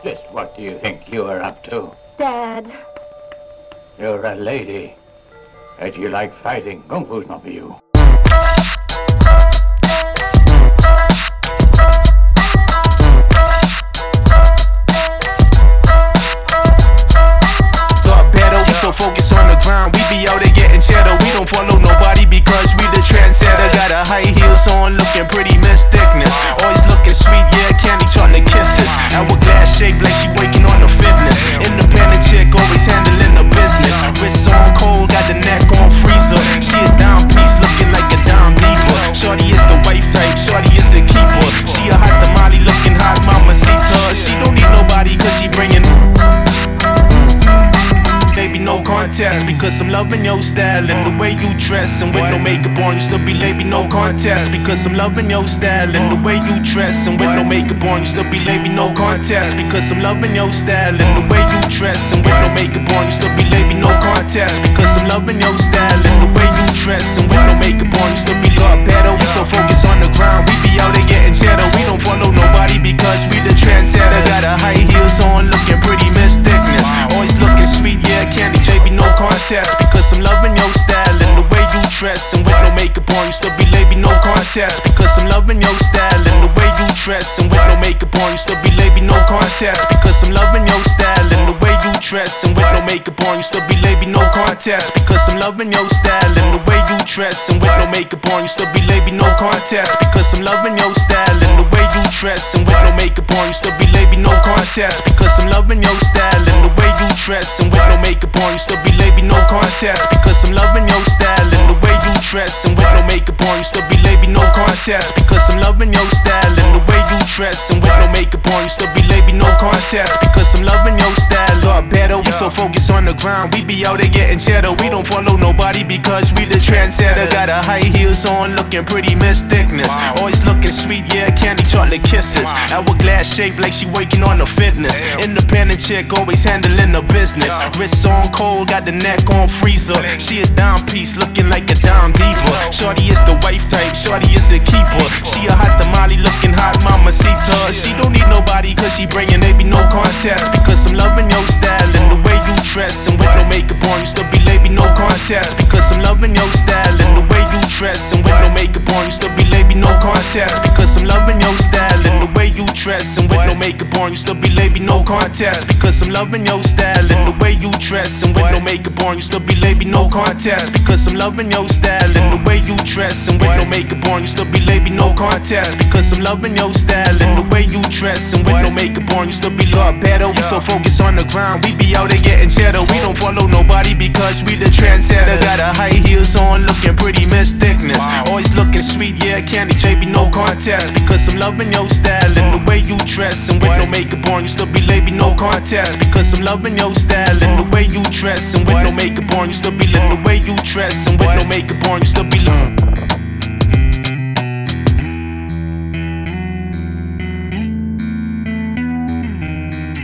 Just what do you think you are up to? Dad. You're a lady. And you like fighting. Kung Fu's not for you. So focus on the grind, we be out there getting cheddar. We don't follow nobody because we the trendsetter. Got a high heels on, looking pretty Miss Thickness. Always looking sweet, yeah, candy chocolate kisses. Hourglass shape like she waking on the fitness. Independent chick, always handling the business. Wrists on cold, got the neck on freezer. She a down piece, looking like a down diva. Shorty is the wife type, shorty is a keeper. She a hot tamale, looking hot mamacita. She don't need nobody cause she bringing baby, no contest, because I'm loving your style and the way you dress. And with no makeup on, you still be lady, no contest, because I'm loving your style and the way you dress. And with no makeup on, you still be lady, no contest, because I'm loving your style and the way you dress. And with no makeup on, you still be lady, no contest, because I'm loving your style and the way you dress. And with no makeup on, you still be lot better. We so focused on the grind, we be out there getting cheddar. We don't follow nobody because we the trendsetter. Got a high heels on, looking pretty Miss Thickness. Always looking sweet, yeah, candy JB, no contest, because I'm loving your style and the way you dress. And with no makeup on, you still be lady, no contest, because I'm loving your style and the way you dress. And with no makeup on, you still be lady, no contest, because I'm loving your style and the way you dress. And with no makeup on, you still be lady, no contest, because I'm loving your style and the way you dress. And with no makeup on, you still be lady, no contest, because I'm loving your style and the way you dress. And with no makeup on, you still be lady, no contest, because I'm loving your style and the way you dress. And with no makeup on, you still be lady, no contest, because I'm loving your style and the way you dress. And with no makeup on, you still be lady, no contest, because I'm loving your style and the way you dress. And with no makeup on, you still be lady, no contest, because I'm loving your style. Lot better, we so focused on the grind, we be out there getting cheddar. We don't follow nobody because we the trendsetter. Got a high heels on, looking pretty Miss Thickness. Always looking sweet, yeah, candy chocolate kisses. Hourglass shape like she waking on the fitness. Independent chick, always handling the business. Wrists on cold, got the neck on freezer. She a down piece, looking like a down diva. Shorty is the wife type, shorty is a keeper. She a hot tamale, looking hot mamacita. She don't need nobody cause she bringing baby, no contest, because I'm loving your style and the way you dress. And with no makeup on, you still be lady, no contest, because I'm loving your style and the way you dress. And with no makeup on, you still be lady, no contest, because I'm loving your style and the way you dress. And with no makeup on, you still be lady, no contest, because I'm loving your style and the way you dress. And with no makeup on, you still be lady, no contest, because I'm loving your style and the way you dress. And with no makeup on, you still be lady, no contest, because I'm loving your style and the way you dress. And with no makeup on, you still be lot better. We so focused on the grind, we be out there getting cheddar. We don't follow nobody because we the trendsetter. Got a high heels on, looking pretty Miss Thickness. Always looking sweet, yeah, candy JB, no contest, because I'm loving your style and the way you dress. And with no makeup on, you still be lady, no contest, because I'm loving your style and the way you dress. And with no makeup on, you still be the way you dress. And with no makeup on, you still be